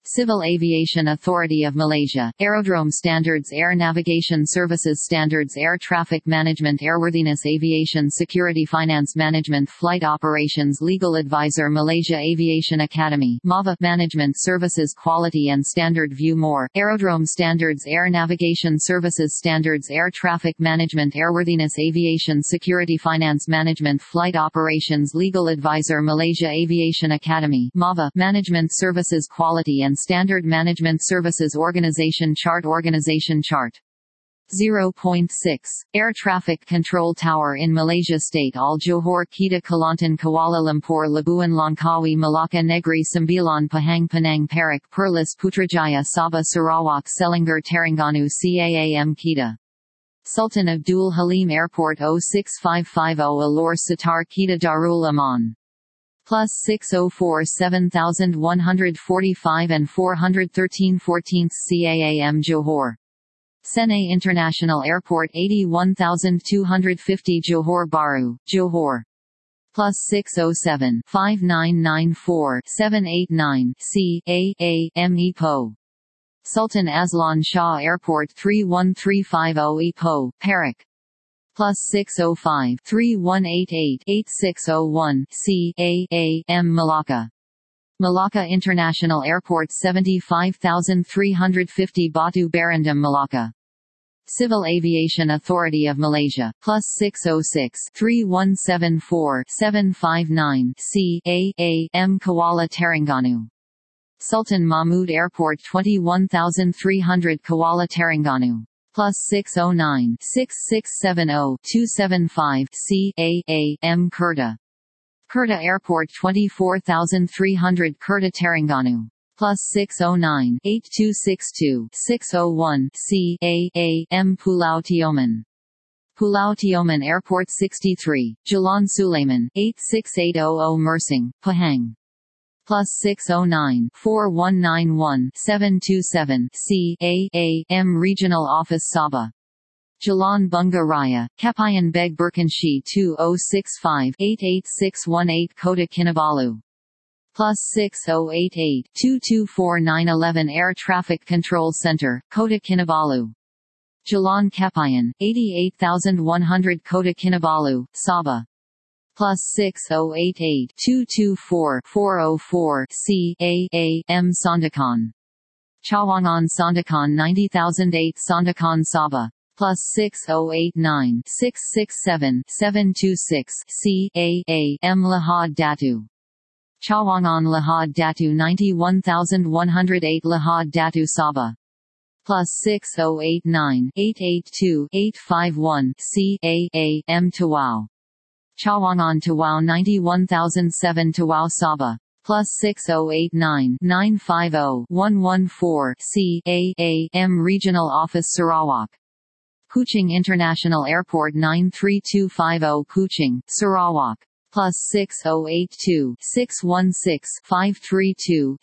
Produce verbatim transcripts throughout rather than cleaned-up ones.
Civil Aviation Authority of Malaysia, Aerodrome Standards, Air Navigation Services Standards, Air Traffic Management, Airworthiness, Aviation Security, Finance Management, Flight Operations, Legal Advisor, Malaysia Aviation Academy, MAVA, Management Services, Quality and Standard View More, Aerodrome Standards, Air Navigation Services Standards, Air Traffic Management, Airworthiness, Aviation Security, Finance Management, Flight Operations, Legal Advisor, Malaysia Aviation Academy, MAVA, Management Services, Quality and Standard Management Services Organization Chart, Organization Chart. zero point six. Air Traffic Control Tower in Malaysia State Al Johor, Kedah, Kelantan, Kuala Lumpur, Labuan, Langkawi, Malacca, Negri Sembilan, Pahang, Penang, Perak, Perlis, Putrajaya, Sabah, Sarawak, Selangor, Terengganu, Cam, Kedah. Sultan Abdul Halim Airport oh six five five oh, Alor, Sitar, Kedah, Darul Aman. Plus six oh four seven one four five and four thirteen fourteenth Cam, Johor. Senai International Airport eighty-one two fifty, Johor Bahru, Johor. Plus six oh seven five nine nine four seven eight nine Cam, Ipoh. Sultan Azlan Shah Airport three one three five oh, Ipoh, Perak. Plus six oh five three one eight eight eight six oh one Cam, Malacca. Malacca International Airport seventy-five three fifty, Batu Berendam, Malacca. Civil Aviation Authority of Malaysia, plus six oh six three one seven four seven five nine Cam, Kuala Terengganu. Sultan Mahmud Airport twenty-one three hundred, Kuala Terengganu. Plus six oh nine six six seven oh two seven five Cam, Kerta. Kerta Airport twenty-four three hundred, Kerta Terengganu. Plus six oh nine eight two six two six oh one Cam, Pulau Tioman. Pulau Tioman Airport sixty-three, Jalan Sulaiman, eight six eight oh oh, Mersing, Pahang. Plus six oh nine four one nine one seven two seven Cam, Regional Office, Sabah. Jalan Bunga Raya, Kapayan Beg Berkanshi two oh six five eight eight six one eight, Kota Kinabalu. Plus six oh eight eight two two four nine one one, Air Traffic Control Center, Kota Kinabalu. Jalan Kapayan, eighty-eight one hundred, Kota Kinabalu, Sabah. Plus six oh eight eight two two four four oh four Cam, Sandakan. Cawangan Sandakan ninety thousand eight, Sandakan, Sabah. Plus six oh eight nine six six seven seven two six Cam, Lahad Datu. Cawangan Lahad Datu ninety-one one hundred eight, Lahad Datu, Sabah. Plus six oh eight nine eight eight two eight five one Cam, Tawau. Cawangan Tawau ninety-one thousand seven, Tawau, Sabah. Plus six oh eight nine nine five oh one one four Cam, Regional Office, Sarawak. Kuching International Airport nine three two five oh, Kuching, Sarawak. Plus six oh eight two six one six five three two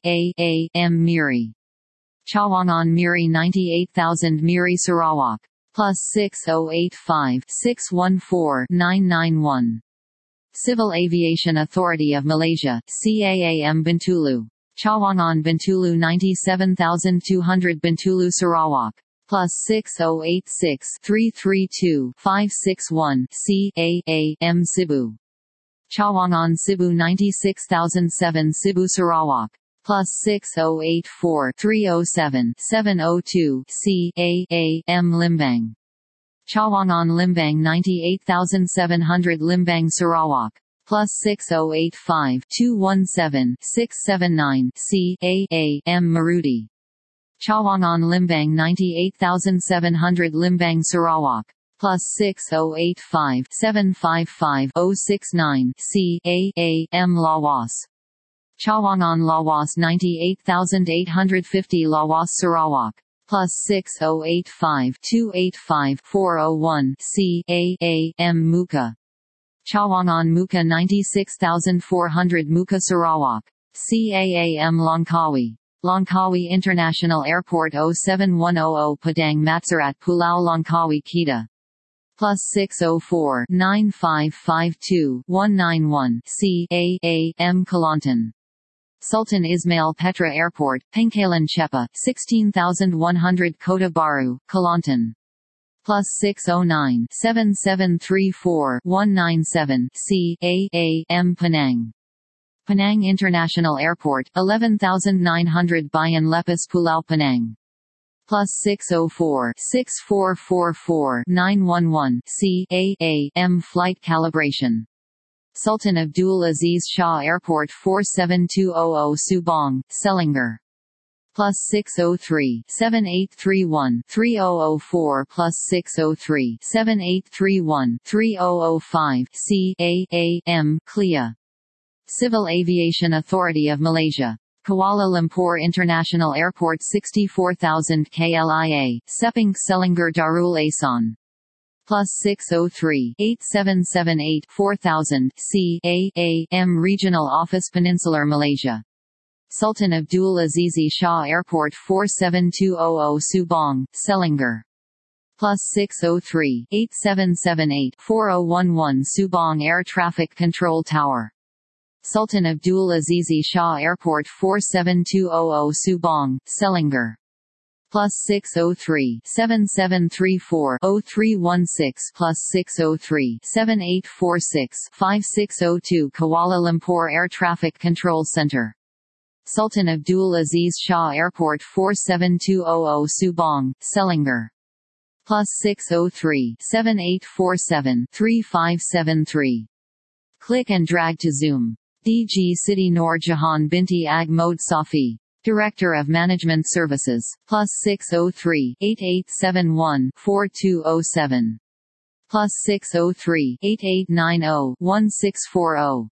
Cam, Miri. Cawangan Miri ninety-eight thousand, Miri, Sarawak. Plus six oh eight five six one four nine nine one. Civil Aviation Authority of Malaysia, Cam, Bintulu. Cawangan Bintulu ninety-seven thousand two hundred, Bintulu, Sarawak. Plus six oh eight six three three two five six one Cam, Cebu. Cawangan Cebu ninety-six thousand seven, Cebu, Sarawak. Plus six oh eight four three oh seven seven oh two Cam, Limbang. Cawangan Limbang ninety-eight thousand seven hundred, Limbang, Sarawak. Plus six oh eight five two one seven six seven nine Cam, Maruti. Cawangan Limbang ninety-eight thousand seven hundred, Limbang, Sarawak. Plus six oh eight five seven five five oh six nine Cam, Lawas. Cawangan Lawas ninety-eight thousand eight hundred fifty, Lawas, Sarawak. Plus six oh eight five two eight five four oh one Cam, Muka. Cawangan Muka ninety-six thousand four hundred, Muka, Sarawak. Cam, Langkawi. Langkawi International Airport oh seven one oh oh, Padang Matsarat, Pulau Langkawi, Kedah. Plus six oh four nine five five two one nine one Cam, Kelantan. Sultan Ismail Petra Airport, Pangkalan Chepa, sixteen thousand one hundred Kota Baru, Kelantan. Plus six oh nine, seven seven three four, one nine seven, C, A, A, M Penang. Penang International Airport, eleven thousand nine hundred Bayan Lepas Pulau Penang. Plus six oh four, six four four four, nine one one, C, A, A, M Flight calibration. Sultan Abdul Aziz Shah Airport four seven two hundred Subang, Selangor. Plus six oh three, seven eight three one, three thousand four plus six oh three, seven eight three one, three thousand five, C, A, A, M, C L I A. Civil Aviation Authority of Malaysia. Kuala Lumpur International Airport sixty-four thousand K L I A, Sepang Selangor Darul Asan. Plus six oh three, eight seven seven eight, four thousand, C, A, A, M Regional Office Peninsular Malaysia. Sultan Abdul Aziz Shah Airport four seven two hundred Subang, Selangor. Plus six oh three, eight seven seven eight, four oh one one Subang Air Traffic Control Tower. Sultan Abdul Aziz Shah Airport four seven two hundred Subang, Selangor. Plus six oh three, seven seven three four, oh three one six plus six oh three, seven eight four six, five six oh two Kuala Lumpur Air Traffic Control Center. Sultan Abdul Aziz Shah Airport four seven two hundred Subang, Selangor. Plus six oh three, seven eight four seven, three five seven three. Click and drag to zoom. D G Siti Noor Jahan Binti Ag Mode Safi. Director of Management Services. Plus six oh three, eight eight seven one, four two oh seven. Plus six oh three, eight eight nine oh, one six four oh.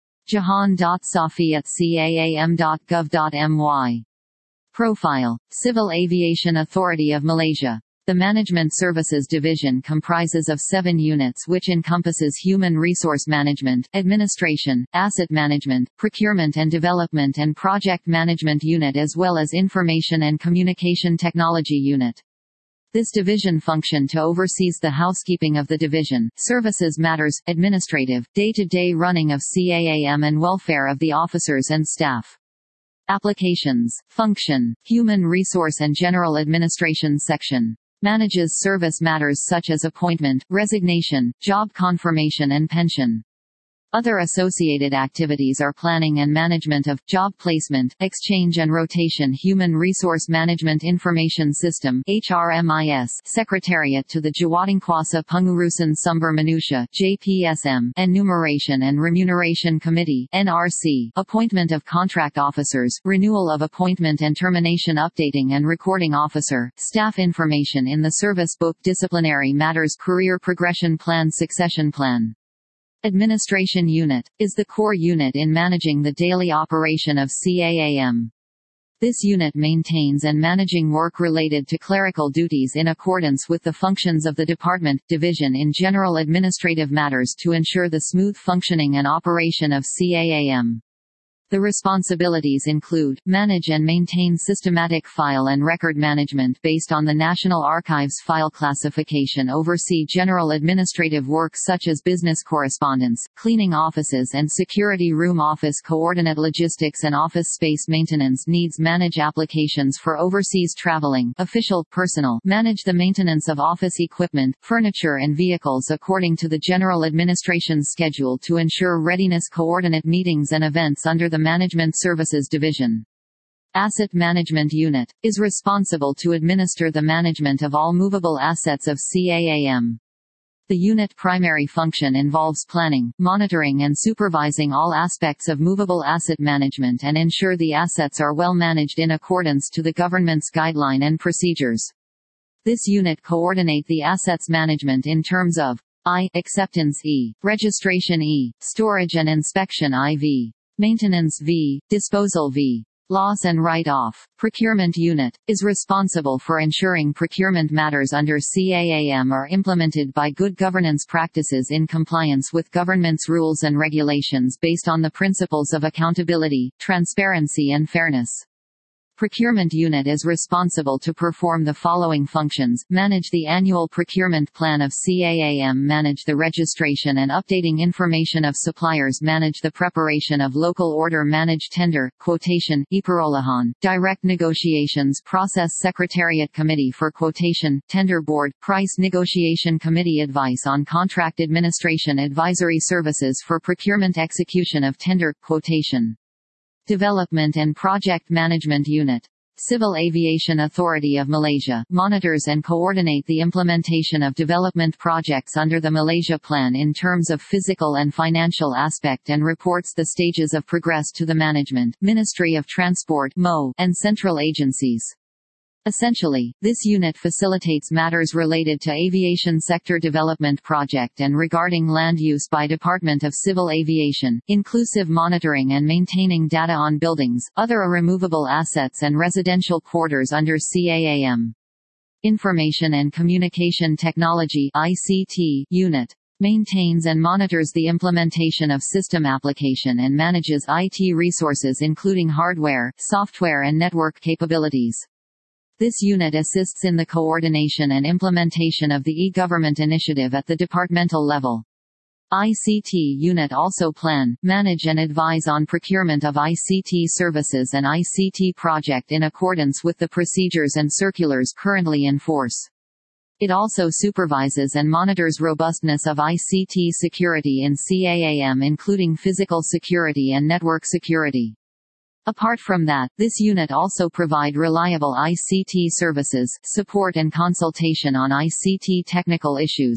Jahan.safi at C A A M dot gov dot M Y. Profile. Civil Aviation Authority of Malaysia. The Management Services Division comprises of seven units which encompasses Human Resource Management, Administration, Asset Management, Procurement and Development and Project Management Unit as well as Information and Communication Technology Unit. This division function to oversees the housekeeping of the division, services matters, administrative, day-to-day running of C A A M and welfare of the officers and staff. Applications. Function. Human Resource and General Administration Section. Manages service matters such as appointment, resignation, job confirmation and pension. Other associated activities are planning and management of, job placement, exchange and rotation Human Resource Management Information System H R M I S, Secretariat to the Jawatankuasa Pengurusan Sumber Manusia J P S M, Enumeration and Remuneration Committee N R C, Appointment of Contract Officers, Renewal of Appointment and Termination Updating and Recording Officer, Staff Information in the Service Book Disciplinary Matters Career Progression Plan Succession Plan. Administration Unit, is the core unit in managing the daily operation of C A A M. This unit maintains and managing work related to clerical duties in accordance with the functions of the department, division in general administrative matters to ensure the smooth functioning and operation of C A A M. The responsibilities include, manage and maintain systematic file and record management based on the National Archives file classification, oversee general administrative work such as business correspondence, cleaning offices and security room office coordinate logistics and office space maintenance needs, manage applications for overseas traveling, official, personal, manage the maintenance of office equipment, furniture and vehicles according to the general administration schedule to ensure readiness, coordinate meetings and events under the Management Services Division. Asset Management Unit, is responsible to administer the management of all movable assets of C A A M. The unit primary function involves planning, monitoring and supervising all aspects of movable asset management and ensure the assets are well managed in accordance to the government's guideline and procedures. This unit coordinate the assets management in terms of I. Acceptance E. Registration E. Storage and inspection I V. Maintenance V. Disposal V. Loss and write-off. Procurement Unit, is responsible for ensuring procurement matters under C A A M are implemented by good governance practices in compliance with government's rules and regulations based on the principles of accountability, transparency and fairness. Procurement Unit is responsible to perform the following functions: manage the annual procurement plan of C A A M, manage the registration and updating information of suppliers, manage the preparation of local order, manage tender, quotation, iparolahan, direct negotiations process, Secretariat Committee for Quotation, Tender Board, Price Negotiation Committee, advice on contract administration, advisory services for procurement, execution of tender, quotation. Development and Project Management Unit. Civil Aviation Authority of Malaysia, monitors and coordinate the implementation of development projects under the Malaysia Plan in terms of physical and financial aspect and reports the stages of progress to the Management, Ministry of Transport (M O) and central agencies. Essentially, this unit facilitates matters related to aviation sector development project and regarding land use by Department of Civil Aviation, inclusive monitoring and maintaining data on buildings, other removable assets and residential quarters under C A A M. Information and Communication Technology (I C T) Unit. Maintains and monitors the implementation of system application and manages I T resources including hardware, software and network capabilities. This unit assists in the coordination and implementation of the e-government initiative at the departmental level. I C T unit also plan, manage and advise on procurement of I C T services and I C T project in accordance with the procedures and circulars currently in force. It also supervises and monitors robustness of I C T security in C A A M, including physical security and network security. Apart from that, this unit also provide reliable I C T services, support and consultation on I C T technical issues.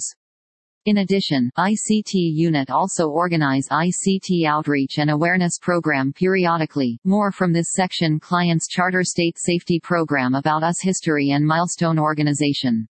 In addition, I C T unit also organize I C T outreach and awareness program periodically. More from this section: Clients Charter State Safety Program, About Us, History and Milestone Organization.